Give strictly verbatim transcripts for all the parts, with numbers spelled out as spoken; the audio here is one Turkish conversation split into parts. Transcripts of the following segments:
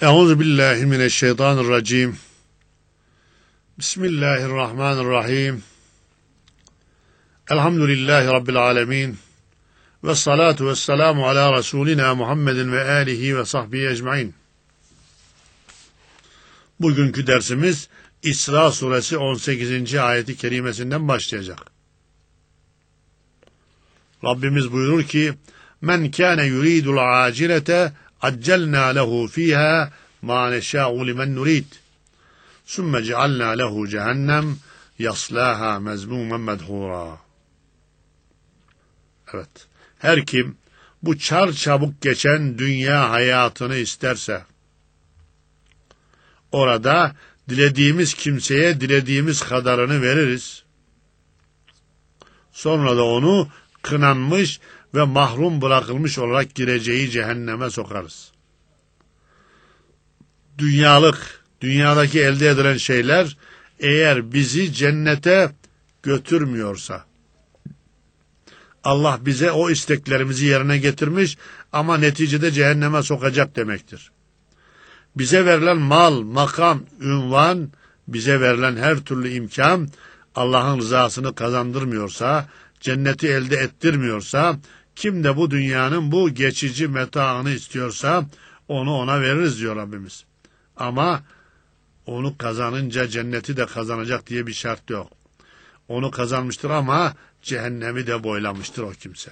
Euzu billahi mineşşeytanirracim. Bismillahirrahmanirrahim. Elhamdülillahi rabbil alamin. Ve salatu vesselamu ala Resulina Muhammedin ve alihi ve sahbihi ecmaîn. Bugünkü dersimiz İsra suresi on sekizinci ayeti kerimesinden başlayacak. Rabbimiz buyurur ki: "Men kâne yuridul acilete accelnâ lehu fîhâ mâ neşâ'u limen nurid. Sümme cealnâ lehu cehennem yaslâhâ mezmûmen medhûrâ." Evet. Her kim bu çarçabuk geçen dünya hayatını isterse, orada dilediğimiz kimseye dilediğimiz kadarını veririz. Sonra da onu kınanmış ve mahrum bırakılmış olarak gireceği cehenneme sokarız. Dünyalık, dünyadaki elde edilen şeyler eğer bizi cennete götürmüyorsa, Allah bize o isteklerimizi yerine getirmiş ama neticede cehenneme sokacak demektir. Bize verilen mal, makam, ünvan, bize verilen her türlü imkan Allah'ın rızasını kazandırmıyorsa, cenneti elde ettirmiyorsa, kim de bu dünyanın bu geçici metaını istiyorsa onu ona veririz diyor Rabbimiz. Ama onu kazanınca cenneti de kazanacak diye bir şart yok. Onu kazanmıştır ama cehennemi de boylamıştır o kimse.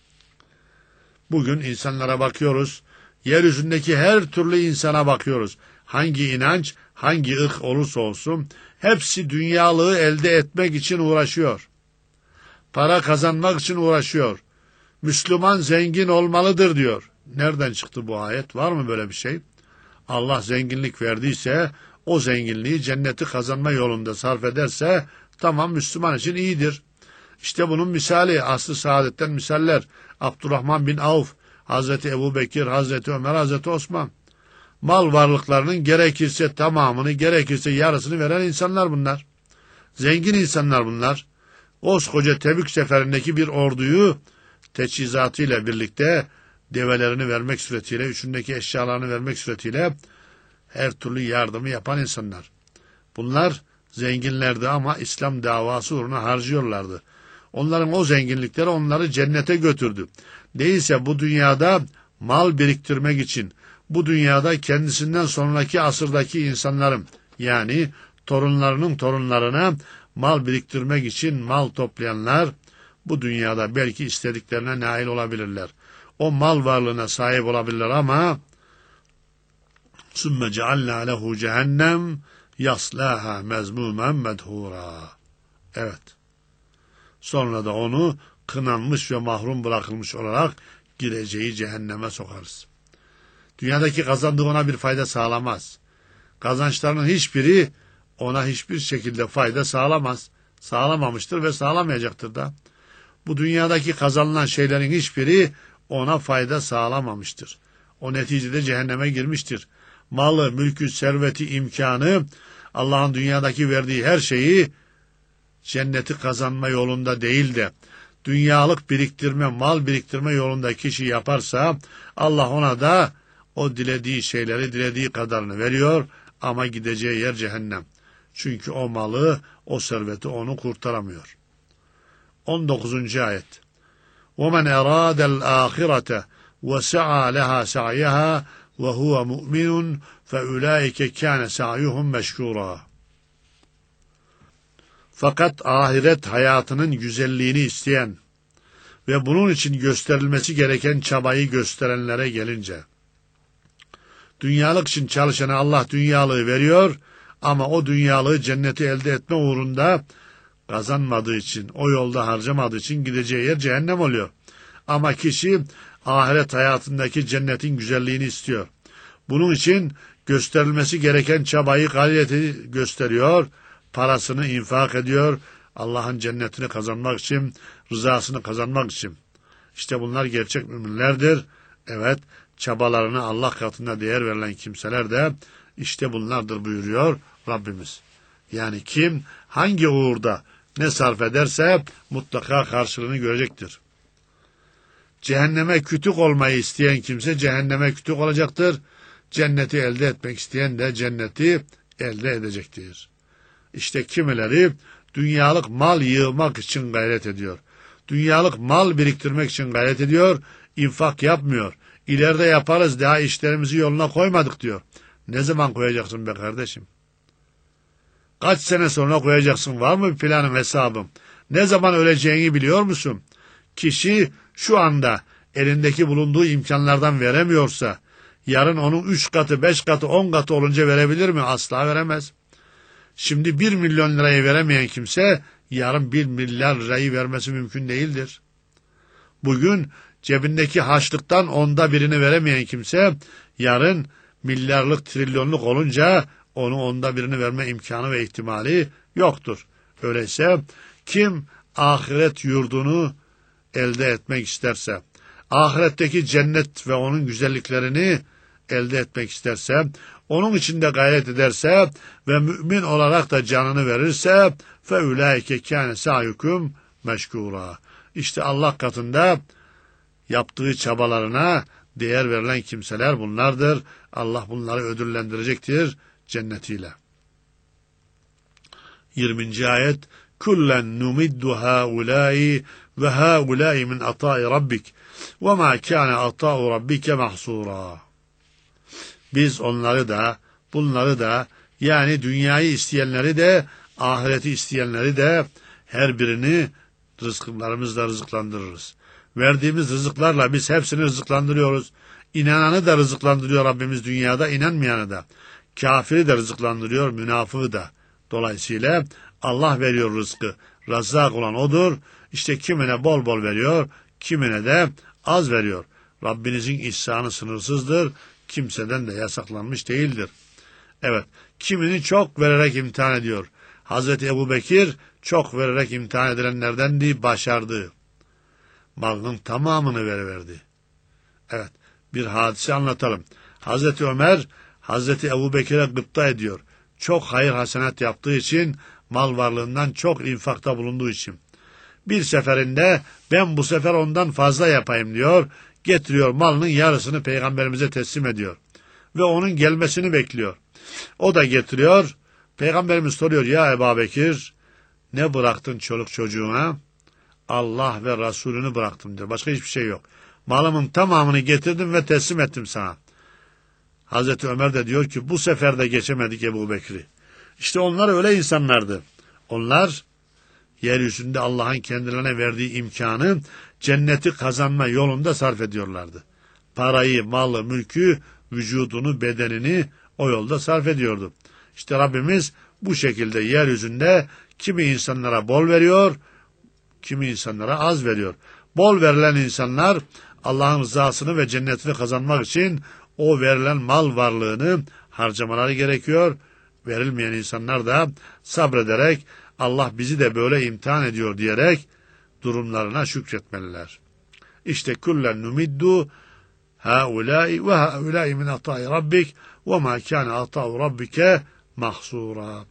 Bugün insanlara bakıyoruz, yeryüzündeki her türlü insana bakıyoruz. Hangi inanç, hangi ırk olursa olsun, hepsi dünyalığı elde etmek için uğraşıyor. Para kazanmak için uğraşıyor. Müslüman zengin olmalıdır diyor. Nereden çıktı bu ayet? Var mı böyle bir şey? Allah zenginlik verdiyse, o zenginliği cenneti kazanma yolunda sarf ederse, tamam, Müslüman için iyidir. İşte bunun misali, asr-ı saadetten misaller. Abdurrahman bin Avf, Hazreti Ebubekir, Hazreti Ömer, Hazreti Osman. Mal varlıklarının gerekirse tamamını, gerekirse yarısını veren insanlar bunlar. Zengin insanlar bunlar. Koskoca Tebük seferindeki bir orduyu teçhizatıyla birlikte develerini vermek suretiyle, üçündeki eşyalarını vermek suretiyle her türlü yardımı yapan insanlar. Bunlar zenginlerdi ama İslam davası uğruna harcıyorlardı. Onların o zenginlikleri onları cennete götürdü. Değilse bu dünyada mal biriktirmek için, bu dünyada kendisinden sonraki asırdaki insanların, yani torunlarının torunlarına mal biriktirmek için mal toplayanlar, bu dünyada belki istediklerine nail olabilirler. O mal varlığına sahip olabilirler ama sümme cealnâ lehu cehennem yaslâhâ mezmûmen medhûrâ. Evet. Sonra da onu kınanmış ve mahrum bırakılmış olarak gireceği cehenneme sokarız. Dünyadaki kazandığı ona bir fayda sağlamaz. Kazançlarının hiçbiri ona hiçbir şekilde fayda sağlamaz. Sağlamamıştır ve sağlamayacaktır da. Bu dünyadaki kazanılan şeylerin hiçbiri ona fayda sağlamamıştır. O neticede cehenneme girmiştir. Malı, mülkü, serveti, imkanı, Allah'ın dünyadaki verdiği her şeyi cenneti kazanma yolunda değil de dünyalık biriktirme, mal biriktirme yolunda kişi yaparsa Allah ona da o dilediği şeyleri dilediği kadarını veriyor ama gideceği yer cehennem. Çünkü o malı, o serveti onu kurtaramıyor. on dokuzuncu ayet. وَمَنْ اَرَادَ الْآخِرَةَ وَسَعَى لَهَا سَعْيَهَا وَهُوَ مُؤْمِنٌ فَاُولَٰئِكَ كَانَ سَعْيُهُمْ مَشْكُورًا. Fakat ahiret hayatının güzelliğini isteyen ve bunun için gösterilmesi gereken çabayı gösterenlere gelince, dünyalık için çalışana Allah dünyalığı veriyor ama o dünyalığı cenneti elde etme uğrunda kazanmadığı için, o yolda harcamadığı için gideceği yer cehennem oluyor. Ama kişi ahiret hayatındaki cennetin güzelliğini istiyor. Bunun için gösterilmesi gereken çabayı, gayreti gösteriyor, parasını infak ediyor, Allah'ın cennetini kazanmak için, rızasını kazanmak için. İşte bunlar gerçek müminlerdir. Evet, çabalarına Allah katında değer verilen kimseler de işte bunlardır buyuruyor Rabbimiz. Yani kim hangi uğurda ne sarf ederse mutlaka karşılığını görecektir. Cehenneme kütük olmayı isteyen kimse cehenneme kütük olacaktır. cenneti elde etmek isteyen de cenneti elde edecektir. İşte kimileri dünyalık mal yığmak için gayret ediyor. Dünyalık mal biriktirmek için gayret ediyor, infak yapmıyor. İleride yaparız, daha işlerimizi yoluna koymadık diyor. Ne zaman koyacaksın be kardeşim? Kaç sene sonra koyacaksın? Var mı bir planın, hesabın? Ne zaman öleceğini biliyor musun? Kişi şu anda elindeki bulunduğu imkanlardan veremiyorsa, yarın onun üç katı, beş katı, on katı olunca verebilir mi? Asla veremez. Şimdi bir milyon lirayı veremeyen kimse, yarın bir milyar lirayı vermesi mümkün değildir. Bugün cebindeki harçlıktan onda birini veremeyen kimse, yarın milyarlık, trilyonluk olunca onun onda birini verme imkanı ve ihtimali yoktur. Öyleyse kim ahiret yurdunu elde etmek isterse, ahiretteki cennet ve onun güzelliklerini elde etmek isterse, onun için de gayret ederse ve mümin olarak da canını verirse فَاُولَٰئِكَ كَانَ سَعْيُكُمْ مَشْكُورًا. İşte Allah katında yaptığı çabalarına değer verilen kimseler bunlardır. Allah bunları ödüllendirecektir cennetiyle. yirminci ayet kullen numiddu haulâi ve haulâi min atâi rabbik ve mâ kâne atâ'u rabbike mahsûrâ. Biz onları da, bunları da, yani dünyayı isteyenleri de, ahireti isteyenleri de her birini rızıklarımızla rızıklandırırız. Verdiğimiz rızıklarla biz hepsini rızıklandırıyoruz. İnananı da rızıklandırıyor Rabbimiz dünyada, inanmayanı da. Kafiri de rızıklandırıyor, münafığı da. Dolayısıyla Allah veriyor rızkı. Razzak olan O'dur. İşte kimine bol bol veriyor, kimine de az veriyor. Rabbinizin ihsanı sınırsızdır. Kimseden de yasaklanmış değildir. Evet, kimini çok vererek imtihan ediyor. Hazreti Ebubekir çok vererek imtihan edilenlerdendi, başardı. Malının tamamını veriverdi. Evet, bir hadise anlatalım. Hazreti Ömer, Hazreti Ebubekir'e gıpta ediyor. Çok hayır hasenat yaptığı için, mal varlığından çok infakta bulunduğu için. Bir seferinde ben bu sefer ondan fazla yapayım diyor. Getiriyor malının yarısını peygamberimize teslim ediyor. Ve onun gelmesini bekliyor. O da getiriyor. Peygamberimiz soruyor, ya Ebubekir ne bıraktın çoluk çocuğuna? Allah ve Resulünü bıraktım diyor. Başka hiçbir şey yok. Malımın tamamını getirdim ve teslim ettim sana. Hazreti Ömer de diyor ki bu sefer de geçemedik Ebubekir'i. İşte onlar öyle insanlardı. Onlar yeryüzünde Allah'ın kendilerine verdiği imkanı cenneti kazanma yolunda sarf ediyorlardı. Parayı, malı, mülkü, vücudunu, bedenini o yolda sarf ediyordu. İşte Rabbimiz bu şekilde yeryüzünde kimi insanlara bol veriyor, kimi insanlara az veriyor. Bol verilen insanlar Allah'ın rızasını ve cennetini kazanmak için o verilen mal varlığını harcamaları gerekiyor. Verilmeyen insanlar da sabrederek Allah bizi de böyle imtihan ediyor diyerek durumlarına şükretmeliler. İşte kullen numiddu haulâi ve haulâi min atâi rabbik ve mâ kâne atâ'u rabbike mahsûrâ.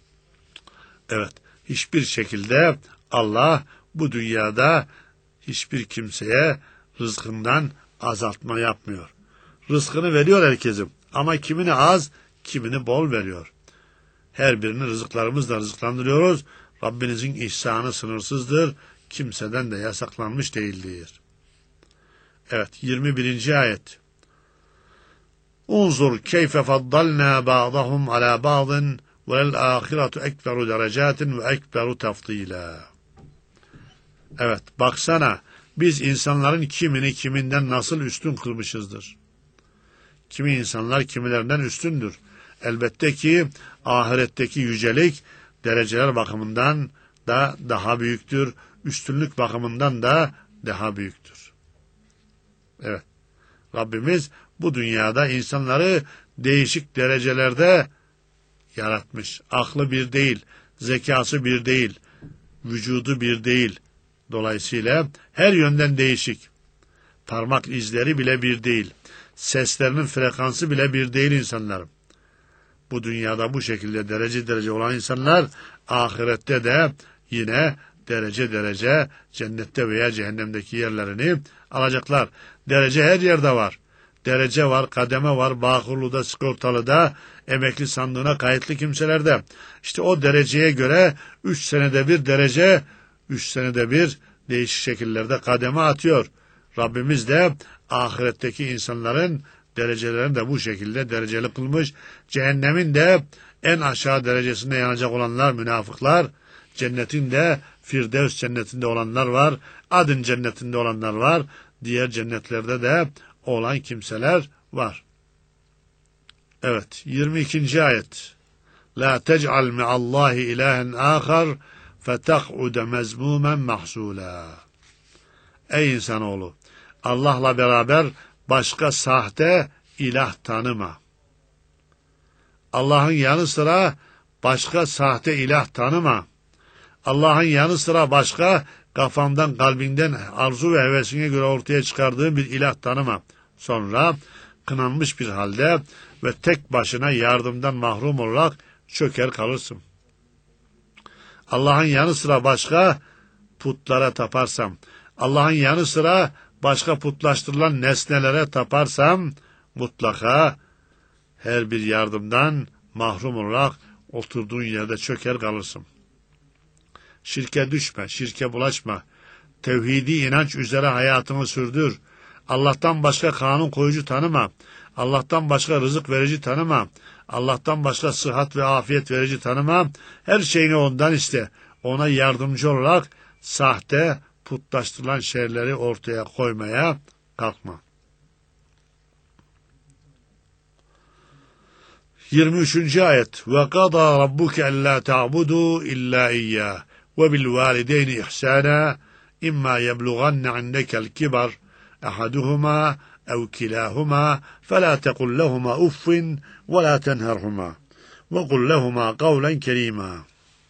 Evet, hiçbir şekilde Allah bu dünyada hiçbir kimseye rızkından azaltma yapmıyor. Rızkını veriyor herkesin ama kimini az, kimini bol veriyor. Her birini rızıklarımızla rızıklandırıyoruz. Rabbinizin ihsanı sınırsızdır. Kimseden de yasaklanmış değildir. Evet, yirmi birinci ayet. Unzur keyfe faddalna ba'dahum ala ba'din vel ahiretu ekberu derecatin ve ekberu tafdila. Evet, baksana biz insanların kimini kiminden nasıl üstün kılmışızdır. Kimi insanlar kimilerinden üstündür. Elbette ki ahiretteki yücelik dereceler bakımından da daha büyüktür. Üstünlük bakımından da daha büyüktür. Evet. Rabbimiz bu dünyada insanları değişik derecelerde yaratmış. Aklı bir değil, zekası bir değil, vücudu bir değil. Dolayısıyla her yönden değişik. Parmak izleri bile bir değil. Seslerinin frekansı bile bir değil insanların. Bu dünyada bu şekilde derece derece olan insanlar ahirette de yine derece derece cennette veya cehennemdeki yerlerini alacaklar. Derece her yerde var. derece var, kademe var, Bağkurlu'da, sigortalıda, emekli sandığına kayıtlı kimselerde. İşte o dereceye göre üç senede bir derece, üç senede bir değişik şekillerde kademe atıyor. Rabbimiz de ahiretteki insanların derecelerini de bu şekilde dereceli kılmış. Cehennemin de en aşağı derecesinde yanacak olanlar münafıklar, cennetin de Firdevs cennetinde olanlar var, Adın cennetinde olanlar var, diğer cennetlerde de olan kimseler var. Evet, yirmi ikinci ayet. La tec'al mi'allahi ilahen âkhar fetek'ude mezmûmen mahzûlâ. Ey insanoğlu, Allah'la beraber başka sahte ilah tanıma. Allah'ın yanı sıra başka sahte ilah tanıma. Allah'ın yanı sıra başka kafandan, kalbinden, arzu ve hevesine göre ortaya çıkardığın bir ilah tanıma. Sonra kınanmış bir halde ve tek başına yardımdan mahrum olarak çöker kalırsın. Allah'ın yanı sıra başka putlara taparsam, Allah'ın yanı sıra başka putlaştırılan nesnelere taparsam, mutlaka her bir yardımdan mahrum olarak oturduğun yerde çöker kalırsın. Şirke düşme, şirke bulaşma. Tevhidi inanç üzere hayatını sürdür. Allah'tan başka kanun koyucu tanıma. Allah'tan başka rızık verici tanıma. Allah'tan başka sıhhat ve afiyet verici tanıma. Her şeyini ondan iste. Ona yardımcı olarak sahte, putlaştırılan şeyleri ortaya koymaya kalkma. yirmi üçüncü ayet. Ve qada rabbuke alla ta'budu illa iyyah ve bil valideyni ihsana imma yeblughanne indekel kibar ahaduhuma ev kilahuma fela tekul lehuma uffin ve la tenherhuma ve kul lehuma kavlen kerima.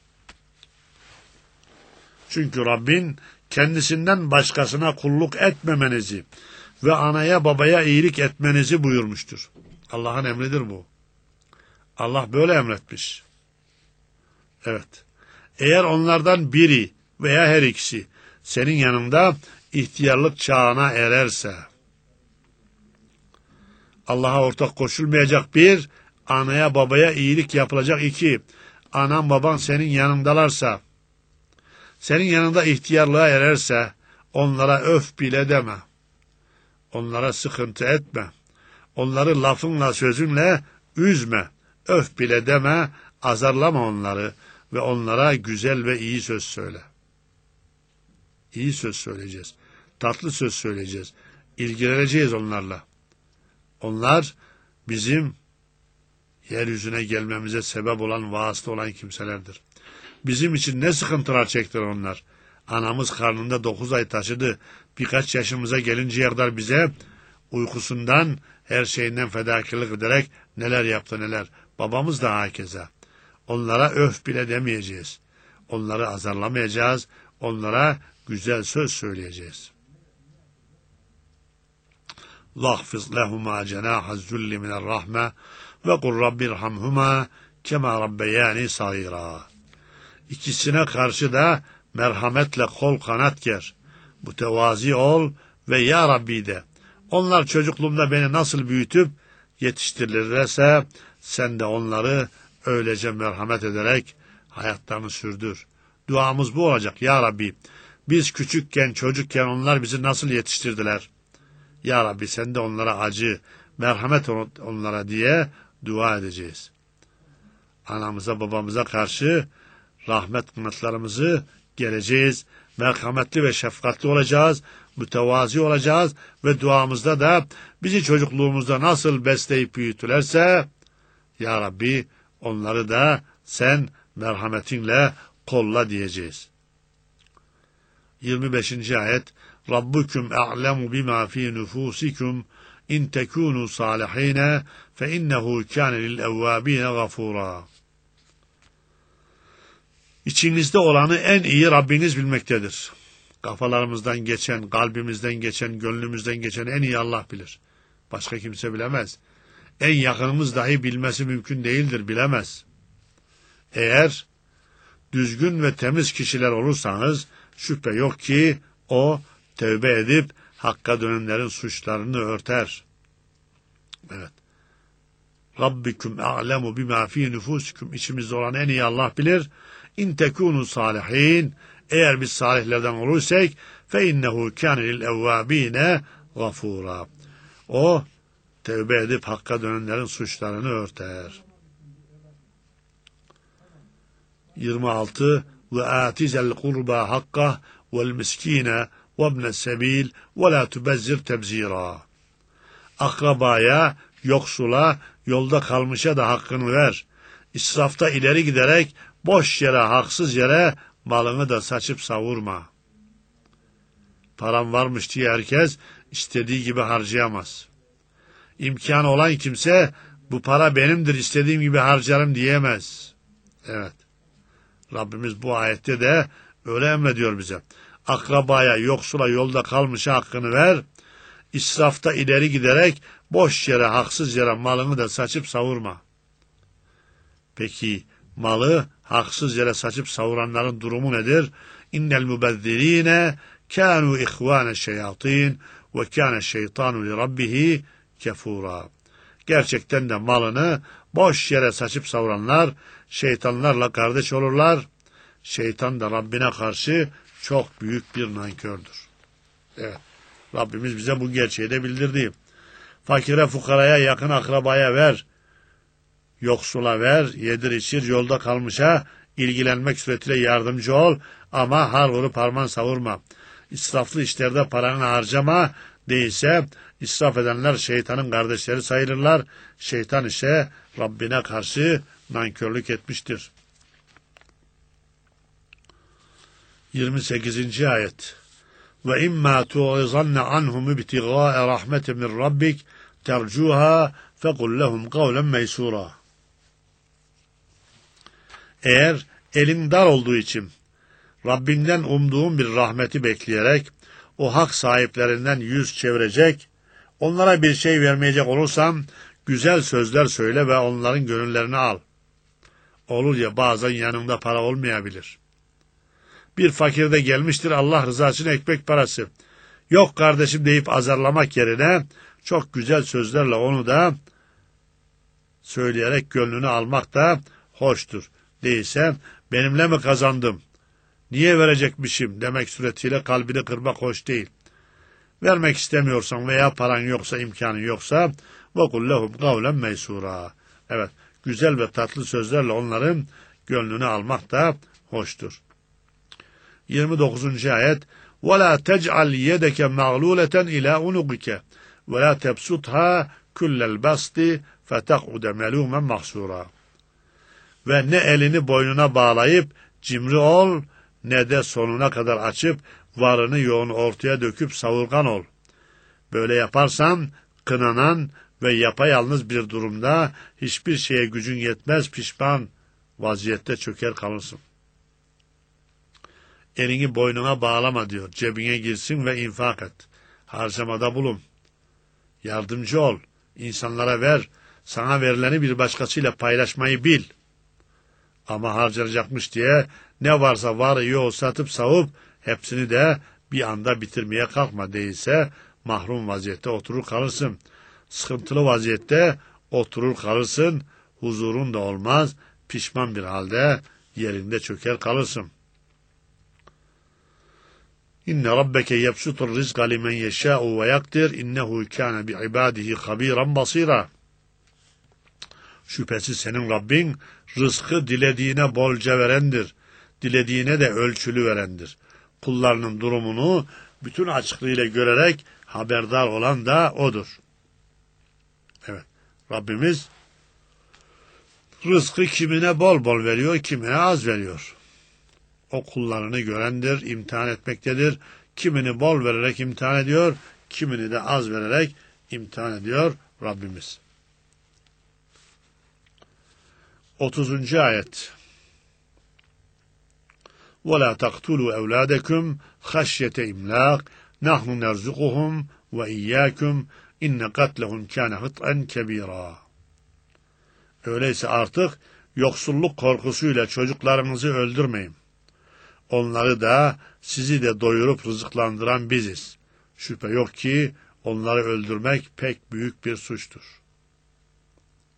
Çünkü Rabbin kendisinden başkasına kulluk etmemenizi ve anaya babaya iyilik etmenizi buyurmuştur. Allah'ın emridir bu. Allah böyle emretmiş. Evet. Eğer onlardan biri veya her ikisi senin yanında ihtiyarlık çağına ererse, Allah'a ortak koşulmayacak bir, anaya babaya iyilik yapılacak iki, anan baban senin yanındalarsa, senin yanında ihtiyarlığa ererse, onlara öf bile deme. Onlara sıkıntı etme. Onları lafınla sözünle üzme. Öf bile deme, azarlama onları ve onlara güzel ve iyi söz söyle. İyi söz söyleyeceğiz. Tatlı söz söyleyeceğiz. İlgileneceğiz onlarla. Onlar bizim yeryüzüne gelmemize sebep olan, vasıta olan kimselerdir. Bizim için ne sıkıntılar çektiler onlar. Anamız karnında dokuz ay taşıdı. Birkaç yaşımıza gelinceye kadar bize uykusundan, her şeyinden fedakarlık ederek neler yaptı neler. Babamız da hakeza. Onlara öf bile demeyeceğiz. Onları azarlamayacağız. Onlara güzel söz söyleyeceğiz. Zahfiz lehuma cenaha zulli minel rahme ve kul rabbirhamhuma kema rabbeyani sagira. İkisine karşı da merhametle kol kanat ger. Mütevazi ol ve ya Rabbi de. Onlar çocukluğumda beni nasıl büyütüp yetiştirirlerse sen de onları öylece merhamet ederek hayatlarını sürdür. Duamız bu olacak. Ya Rabbi, biz küçükken, çocukken onlar bizi nasıl yetiştirdiler? Ya Rabbi sen de onlara acı, merhamet onlara diye dua edeceğiz. Anamıza, babamıza karşı rahmet kınıtlarımızı geleceğiz. Merhametli ve şefkatli olacağız. Mütevazi olacağız ve duamızda da bizi çocukluğumuzda nasıl besleyip büyütülerse ya Rabbi onları da sen merhametinle kolla diyeceğiz. yirmi beşinci ayet. Rabbukum a'lemu bima fi nufusikum in tekunu salihine fe innehu kâne lil evvâbine gafûrâ. İçinizde olanı en iyi Rabbiniz bilmektedir. Kafalarımızdan geçen, kalbimizden geçen, gönlümüzden geçen en iyi Allah bilir. Başka kimse bilemez. En yakınımız dahi bilmesi mümkün değildir, bilemez. Eğer düzgün ve temiz kişiler olursanız şüphe yok ki o tövbe edip hakka dönenlerin suçlarını örter. Evet. Rabbikum a'lemu bima fi nufusikum. İçimizde olan en iyi Allah bilir. İn tekunu salihin. Eğer biz salihlerden olursak fe innehu kâne lil evvâbîne gafûrâ. O tevbe edip hakka dönenlerin suçlarını örter. yirmi altı ve atizel kurba hakka vel miskine ve ibnes sebil ve la tubezzir tebzira. Akrabaya, yoksula, yolda kalmışa da hakkını ver. İsrafta ileri giderek boş yere, haksız yere malını da saçıp savurma. Param varmış diye herkes istediği gibi harcayamaz. İmkanı olan kimse bu para benimdir, istediğim gibi harcarım diyemez. Evet. Rabbimiz bu ayette de öyle emrediyor bize. Akrabaya, yoksula, yolda kalmışa hakkını ver. İsrafta ileri giderek boş yere, haksız yere malını da saçıp savurma. Peki malı haksız yere saçıp savuranların durumu nedir? İnnel mubezzirine kânû ihvâne şeyatîn ve kâne şeytanu li rabbihi kefûrâ. Gerçekten de malını boş yere saçıp savuranlar şeytanlarla kardeş olurlar. Şeytan da Rabbine karşı çok büyük bir nankördür. Evet. Rabbimiz bize bu gerçeği de bildirdi. Fakire, fukaraya, yakın akrabaya ver. Yoksula ver, yedir içir, yolda kalmışa ilgilenmek suretiyle yardımcı ol ama har vurup harman savurma. İsraflı işlerde paranı harcama, değilse israf edenler şeytanın kardeşleri sayılırlar. Şeytan ise Rabbine karşı nankörlük etmiştir. yirmi sekizinci ayet. Ve imma tu'izanne anhum ibtigâe rahmetin min rabbik tercuha fekul lehum kavlen meysura. Eğer elin dar olduğu için Rabbinden umduğun bir rahmeti bekleyerek o hak sahiplerinden yüz çevirecek, onlara bir şey vermeyecek olursam güzel sözler söyle ve onların gönüllerini al. Olur ya bazen yanında para olmayabilir. Bir fakir de gelmiştir Allah rızası için ekmek parası. Yok kardeşim deyip azarlamak yerine çok güzel sözlerle onu da söyleyerek gönlünü almak da hoştur. Değilse benimle mi kazandım? Niye verecekmişim demek suretiyle kalbini kırmak hoş değil. Vermek istemiyorsan veya paran yoksa, imkanın yoksa وَقُلْ لَهُمْ قَوْلًا مَيْسُورًا. Evet, güzel ve tatlı sözlerle onların gönlünü almak da hoştur. yirmi dokuzuncu ayet وَلَا تَجْعَلْ يَدَكَ مَغْلُولَةً إِلَى عُنُقِكَ وَلَا تَبْسُطْهَا كُلَّ الْبَسْطِ فَتَقْعُدَ مَلُومًا مَحْسُورًا. Ve ne elini boynuna bağlayıp cimri ol, ne de sonuna kadar açıp varını yoğunu ortaya döküp savurgan ol. Böyle yaparsan kınanan ve yapayalnız bir durumda hiçbir şeye gücün yetmez, pişman vaziyette çöker kalırsın. Elini boynuna bağlama diyor. Cebine girsin ve infak et. Harcamada bulun. Yardımcı ol. İnsanlara ver. Sana verileni bir başkasıyla paylaşmayı bil. Ama harcanacakmış diye ne varsa var yoğu satıp savup hepsini de bir anda bitirmeye kalkma, değilse mahrum vaziyette oturur kalırsın. Sıkıntılı vaziyette oturur kalırsın. Huzurun da olmaz. Pişman bir halde yerinde çöker kalırsın. İnne rabbeke yebsutur rizqa limen yeşâ'u ve yakdir innehu kâne bi ibâdihi habîran basîrâ. Şüphesiz senin Rabbin rızkı dilediğine bolca verendir. Dilediğine de ölçülü verendir. Kullarının durumunu bütün açıklığıyla görerek haberdar olan da O'dur. Evet, Rabbimiz rızkı kimine bol bol veriyor, kimine az veriyor. O kullarını görendir, imtihan etmektedir. Kimini bol vererek imtihan ediyor, kimini de az vererek imtihan ediyor Rabbimiz. otuzuncu ayet. وَلَا تَقْتُلُوا اَوْلَادَكُمْ خَشْيَةَ اِمْلَاقٍ نَحْنُ نَرْزُقُهُمْ وَاِيَّاكُمْ اِنَّ قَتْلَهُمْ كَانَ خِطْئًا كَب۪يرًا. Öyleyse artık yoksulluk korkusuyla çocuklarınızı öldürmeyin. Onları da sizi de doyurup rızıklandıran biziz. Şüphe yok ki onları öldürmek pek büyük bir suçtur.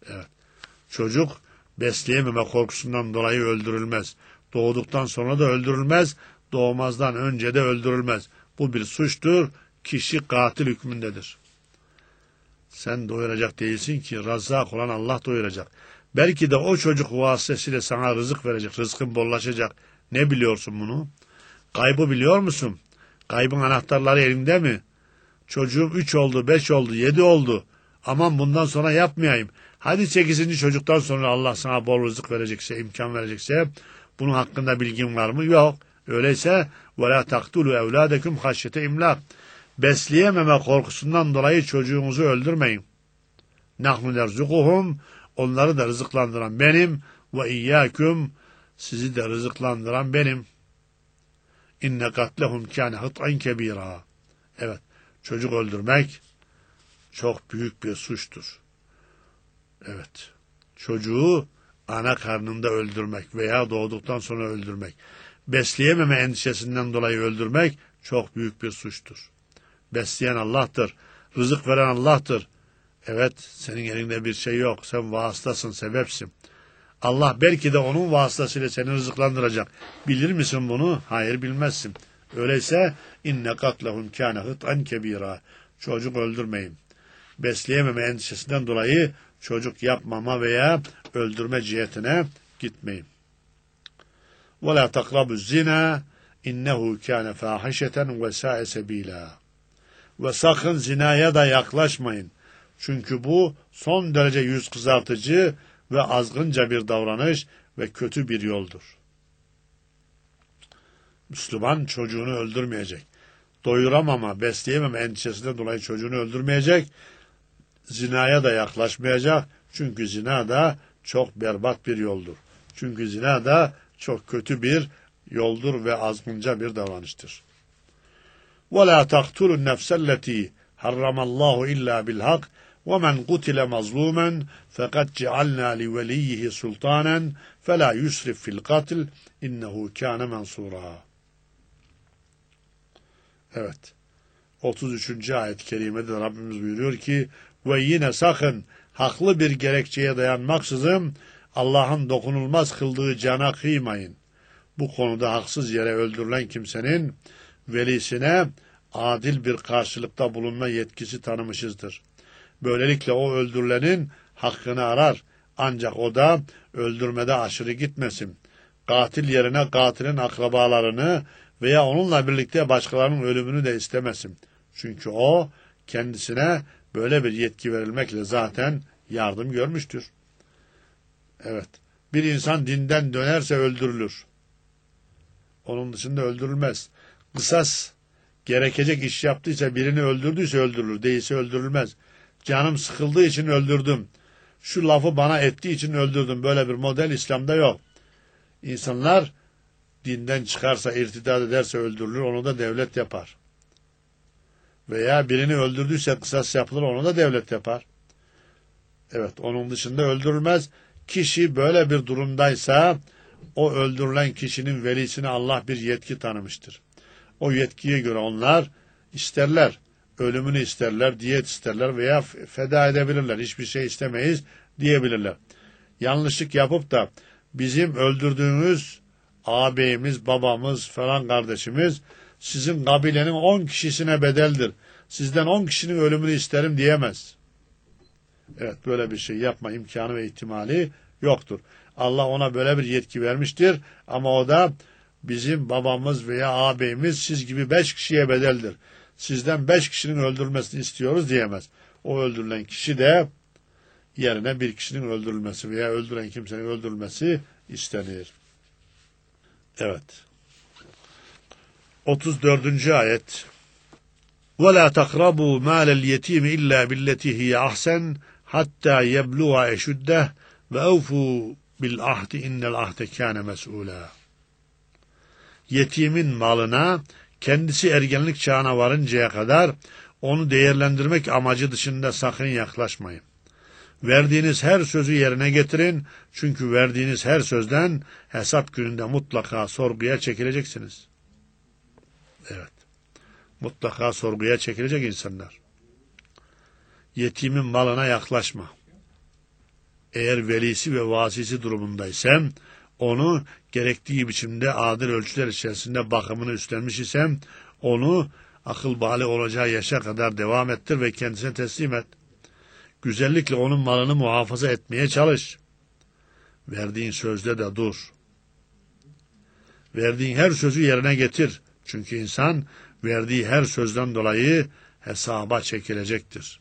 Evet. Çocuk besleyememe korkusundan dolayı öldürülmez. Doğduktan sonra da öldürülmez. Doğmazdan önce de öldürülmez. Bu bir suçtur. Kişi katil hükmündedir. Sen doyuracak değilsin ki, Razzak olan Allah doyuracak. Belki de o çocuk vasıtasıyla sana rızık verecek, rızkın bollaşacak. Ne biliyorsun bunu? Gaybı biliyor musun? Gaybın anahtarları elinde mi? Çocuğum üç oldu, beş oldu, yedi oldu. Aman bundan sonra yapmayayım. Hadi sekizinci çocuktan sonra Allah sana bol rızık verecekse, imkan verecekse, bunun hakkında bilgin var mı? Yok. Öyleyse وَلَا تَقْتُلُوا اَوْلَادَكُمْ خَشْيَةَ اِمْلَاقٍ Besleyememe korkusundan dolayı çocuğunuzu öldürmeyin. نَحْنُ نَرْزُقُهُمْ Onları da rızıklandıran benim ve iyyâküm sizi de rızıklandıran benim. İnne katlehum kâne hıt'an kebîrâ. Evet, çocuk öldürmek çok büyük bir suçtur. Evet, çocuğu ana karnında öldürmek veya doğduktan sonra öldürmek, besleyememe endişesinden dolayı öldürmek çok büyük bir suçtur. Besleyen Allah'tır, rızık veren Allah'tır. Evet, senin elinde bir şey yok, sen vasıtasın, sebepsin. Allah belki de onun vasıtasıyla seni rızıklandıracak. Bilir misin bunu? Hayır, bilmezsin. Öyleyse inne katlehum kâne hıt'an kebîrâ. Çocuk öldürmeyin. Besleyememe endişesinden dolayı çocuk yapmama veya öldürme cihetine gitmeyin. وَلَا تَقْرَبُوا الزِّنَا اِنَّهُ كَانَ فَاحِشَةً وَسَاءَ سَب۪يلًا Ve sakın zinaya da yaklaşmayın. Çünkü bu son derece yüz kızartıcı ve azgınca bir davranış ve kötü bir yoldur. Müslüman çocuğunu öldürmeyecek. Doyuramama, besleyememe endişesinden dolayı çocuğunu öldürmeyecek. Zinaya da yaklaşmayacak. Çünkü zina da çok berbat bir yoldur. Çünkü zina da çok kötü bir yoldur ve azgınca bir davranıştır. وَلَا تَقْتُلُوا النَّفْسَ الَّتِي حَرَّمَ اللّٰهُ إِلَّا بِالْحَقِّ وَمَنْ قُتِلَ مَظْلُومًا فَقَدْ جَعَلْنَا لِوَلِيِّهِ سُلْطَانًا فَلَا يُسْرِفْ فِي الْقَتْلِ اِنَّهُ كَانَ مَنْصُورًا Evet. otuz üçüncü ayet-i kerimede Rabbimiz buyuruyor ki ve yine sakın haklı bir gerekçeye dayanmaksızın Allah'ın dokunulmaz kıldığı cana kıymayın. Bu konuda haksız yere öldürülen kimsenin velisine adil bir karşılıkta bulunma yetkisi tanımışızdır. Böylelikle o öldürülenin hakkını arar. Ancak o da öldürmede aşırı gitmesin. Katil yerine katilin akrabalarını veya onunla birlikte başkalarının ölümünü de istemesin. Çünkü o kendisine böyle bir yetki verilmekle zaten yardım görmüştür. Evet, bir insan dinden dönerse öldürülür. Onun dışında öldürülmez. Kısas gerekecek iş yaptıysa, birini öldürdüyse öldürülür, değilse öldürülmez. Canım sıkıldığı için öldürdüm. Şu lafı bana ettiği için öldürdüm. Böyle bir model İslam'da yok. İnsanlar dinden çıkarsa, irtidat ederse öldürülür, onu da devlet yapar. Veya birini öldürdüyse kısas yapılır, onu da devlet yapar. Evet, onun dışında öldürülmez. Kişi böyle bir durumdaysa, o öldürülen kişinin velisine Allah bir yetki tanımıştır. O yetkiye göre onlar isterler, ölümünü isterler, diyet isterler veya feda edebilirler. Hiçbir şey istemeyiz diyebilirler. Yanlışlık yapıp da bizim öldürdüğümüz ağabeyimiz, babamız falan kardeşimiz sizin kabilenin on kişisine bedeldir. Sizden on kişinin ölümünü isterim diyemez. Evet, böyle bir şey yapma imkanı ve ihtimali yoktur. Allah ona böyle bir yetki vermiştir ama o da bizim babamız veya ağabeyimiz siz gibi beş kişiye bedeldir. Sizden beş kişinin öldürülmesini istiyoruz diyemez. O öldürülen kişi de yerine bir kişinin öldürülmesi veya öldüren kimsenin öldürülmesi istenir. Evet. otuz dördüncü ayet. وَلَا تَقْرَبُوا مَالَ الْيَتِيمِ إِلَّا بِالَّتِي هِيَ أَحْسَنُ حَتَّى يَبْلُغَ أَشُدَّهُ وَأَوْفُوا بِالْعَهْدِ إِنَّ الْعَهْدَ كَانَ مَسْئُولًا Yetimin malına kendisi ergenlik çağına varıncaya kadar onu değerlendirmek amacı dışında sakın yaklaşmayın. Verdiğiniz her sözü yerine getirin. Çünkü verdiğiniz her sözden hesap gününde mutlaka sorguya çekileceksiniz. Evet. Mutlaka sorguya çekilecek insanlar. Yetimin malına yaklaşma. Eğer velisi ve vasisi durumundaysam, onu gerektiği biçimde adil ölçüler içerisinde bakımını üstlenmiş isem, onu akıl bali olacağı yaşa kadar devam ettir ve kendisine teslim et. Güzellikle onun malını muhafaza etmeye çalış. Verdiğin sözde de dur. Verdiğin her sözü yerine getir. Çünkü insan verdiği her sözden dolayı hesaba çekilecektir.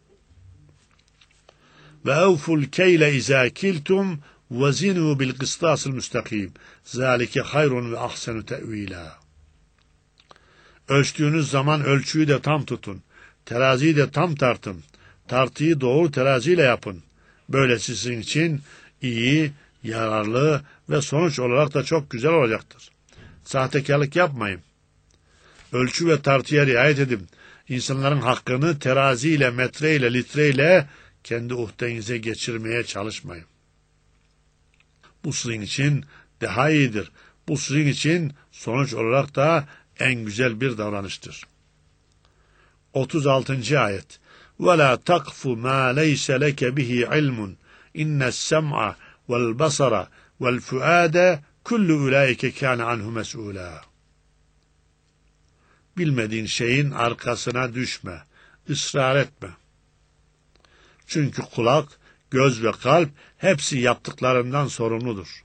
Ve evful keyle izâ kiltum ve zinû bil kıstâsıl müstakîm. Zâlike hayrun ve ahsenu te'vîlâ. Ölçtüğünüz zaman ölçüyü de tam tutun. Teraziyi de tam tartın. Tartıyı doğru teraziyle yapın. Böylesi sizin için iyi, yararlı ve sonuç olarak da çok güzel olacaktır. Sahtekarlık yapmayın. Ölçü ve tartıya riayet edin. İnsanların hakkını teraziyle, metreyle, litreyle kendi uhdenize geçirmeye çalışmayın. Bu sizin için daha iyidir. Bu sizin için sonuç olarak da en güzel bir davranıştır. otuz altıncı ayet. وَلَا تَقْفُ مَا لَيْسَ لَكَ بِهِ عِلْمٌ اِنَّ السَّمْعَ وَالْبَصَرَ وَالْفُؤَادَ كُلُّ اُولَٰئِكَ كَانَ عَنْهُ مَسْئُولًا. Bilmediğin şeyin arkasına düşme, ısrar etme. Çünkü kulak, göz ve kalp hepsi yaptıklarından sorumludur.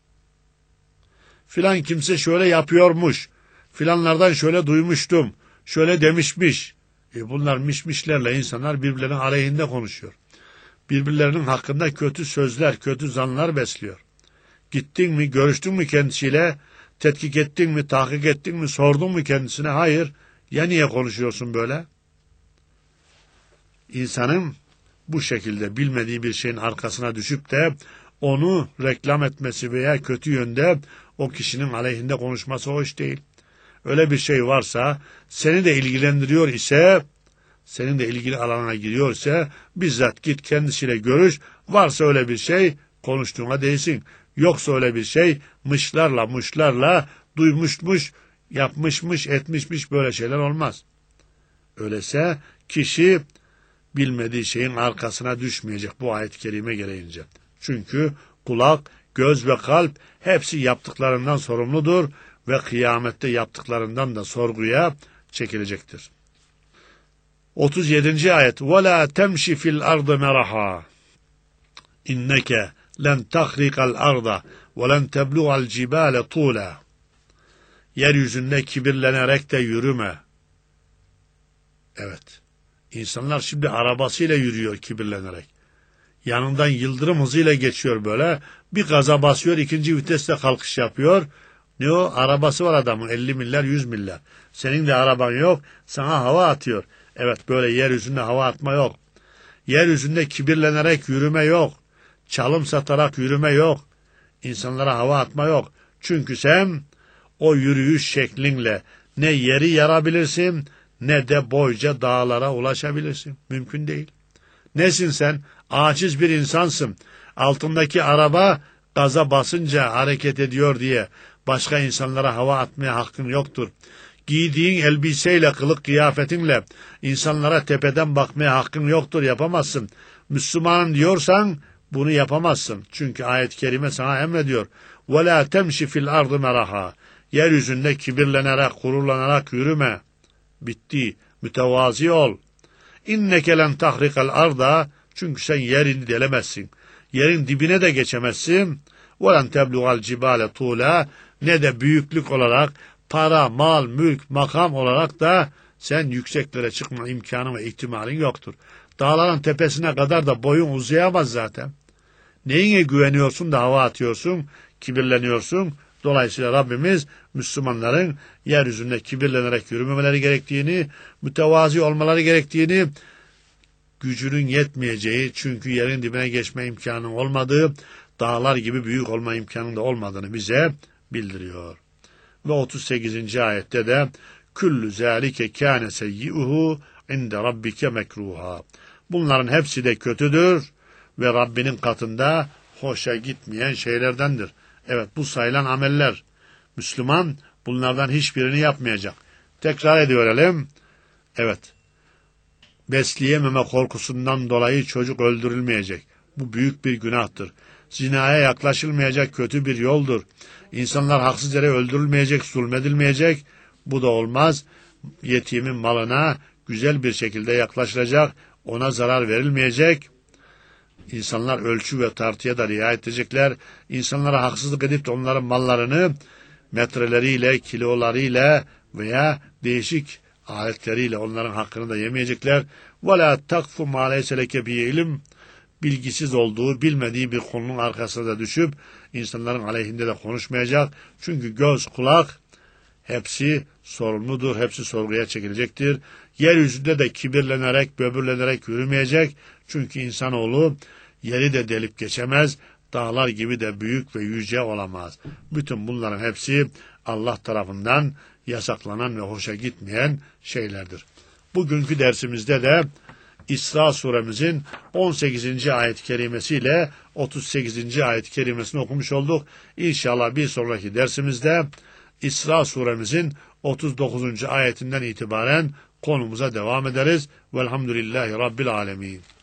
Filan kimse şöyle yapıyormuş, filanlardan şöyle duymuştum, şöyle demişmiş. E bunlar mişmişlerle insanlar birbirlerinin aleyhinde konuşuyor. Birbirlerinin hakkında kötü sözler, kötü zanlar besliyor. Gittin mi, görüştün mü kendisiyle, tetkik ettin mi, tahkik ettin mi, sordun mu kendisine? Hayır. Ya niye konuşuyorsun böyle? İnsanın bu şekilde bilmediği bir şeyin arkasına düşüp de onu reklam etmesi veya kötü yönde o kişinin aleyhinde konuşması hoş değil. Öyle bir şey varsa, seni de ilgilendiriyor ise, senin de ilgili alana giriyor ise, bizzat git kendisiyle görüş, varsa öyle bir şey, konuştuğuna değsin. Yoksa öyle bir şey, mışlarla mışlarla, duymuşmuş, yapmışmış, etmişmiş, böyle şeyler olmaz. Öyleyse kişi bilmediği şeyin arkasına düşmeyecek bu ayet-i kerime gereğince. Çünkü kulak, göz ve kalp hepsi yaptıklarından sorumludur ve kıyamette yaptıklarından da sorguya çekilecektir. otuz yedinci ayet. وَلَا تَمْشِ فِي الْأَرْضِ مَرَحًا اِنَّكَ لَنْ تَخْرِقَ الْأَرْضَ وَلَنْ تَبْلُغَ الْجِبَالَ طُولًا. Yeryüzünde kibirlenerek de yürüme. Evet. İnsanlar şimdi arabasıyla yürüyor kibirlenerek. Yanından yıldırım hızıyla geçiyor böyle. Bir gaza basıyor, ikinci viteste kalkış yapıyor. Ne o? Arabası var adamın elli milyar, yüz milyar. Senin de araban yok, sana hava atıyor. Evet, böyle yeryüzünde hava atma yok. Yeryüzünde kibirlenerek yürüme yok. Çalım satarak yürüme yok. İnsanlara hava atma yok. Çünkü sen o yürüyüş şeklinle ne yeri yarabilirsin, ne de boyca dağlara ulaşabilirsin. Mümkün değil. Nesin sen? Aciz bir insansın. Altındaki araba gaza basınca hareket ediyor diye başka insanlara hava atmaya hakkın yoktur. Giydiğin elbiseyle, kılık kıyafetinle insanlara tepeden bakmaya hakkın yoktur, yapamazsın. Müslümanım diyorsan bunu yapamazsın. Çünkü ayet-i kerime sana emrediyor. وَلَا تَمْشِ فِي الْأَرْضِ مَرَحًا. Yeryüzünde kibirlenerek, gururlanarak yürüme. Bitti. Mütevazi ol. İnneke len tahrikal arda. Çünkü sen yerini delemezsin. Yerin dibine de geçemezsin. وَلَنْ تَبْلُغَ الْجِبَالَ طُولًا. Ne de büyüklük olarak, para, mal, mülk, makam olarak da sen yükseklere çıkma imkanı ve ihtimalin yoktur. Dağların tepesine kadar da boyun uzayamaz zaten. Neyine güveniyorsun da hava atıyorsun, kibirleniyorsun? Dolayısıyla Rabbimiz Müslümanların yeryüzünde kibirlenerek yürümemeleri gerektiğini, mütevazi olmaları gerektiğini, gücünün yetmeyeceği, çünkü yerin dibine geçme imkanının olmadığı, dağlar gibi büyük olma imkanının da olmadığını bize bildiriyor. Ve otuz sekizinci ayette de küllü zâlike kâne seyyi'uhu inde rabbike mekruha. Bunların hepsi de kötüdür ve Rabbinin katında hoşa gitmeyen şeylerdendir. Evet, bu sayılan ameller. Müslüman bunlardan hiçbirini yapmayacak. Tekrar ediverelim. Evet. Besleyememe korkusundan dolayı çocuk öldürülmeyecek. Bu büyük bir günahtır. Zinaya yaklaşılmayacak kötü bir yoldur. İnsanlar haksız yere öldürülmeyecek, zulmedilmeyecek. Bu da olmaz. Yetimin malına güzel bir şekilde yaklaşılacak, ona zarar verilmeyecek. İnsanlar ölçü ve tartıya da riayet edecekler. İnsanlara haksızlık edip de onların mallarını metreleriyle, kilolarıyla veya değişik aletleriyle onların hakkını da yemeyecekler. وَلَا تَقْفُ مَا لَيْسَ لَكَ بِهِ ilim. Bilgisiz olduğu, bilmediği bir konunun arkasına da düşüp insanların aleyhinde de konuşmayacak. Çünkü göz, kulak hepsi sorumludur, hepsi sorguya çekilecektir. Yeryüzünde de kibirlenerek, böbürlenerek yürümeyecek. Çünkü insanoğlu yeri de delip geçemez, dağlar gibi de büyük ve yüce olamaz. Bütün bunların hepsi Allah tarafından yasaklanan ve hoşa gitmeyen şeylerdir. Bugünkü dersimizde de İsra suremizin on sekizinci ayet-i kerimesiyle otuz sekizinci ayet-i kerimesini okumuş olduk. İnşallah bir sonraki dersimizde İsra suremizin otuz dokuzuncu ayetinden itibaren konumuza devam ederiz. Velhamdülillahi Rabbil alemin.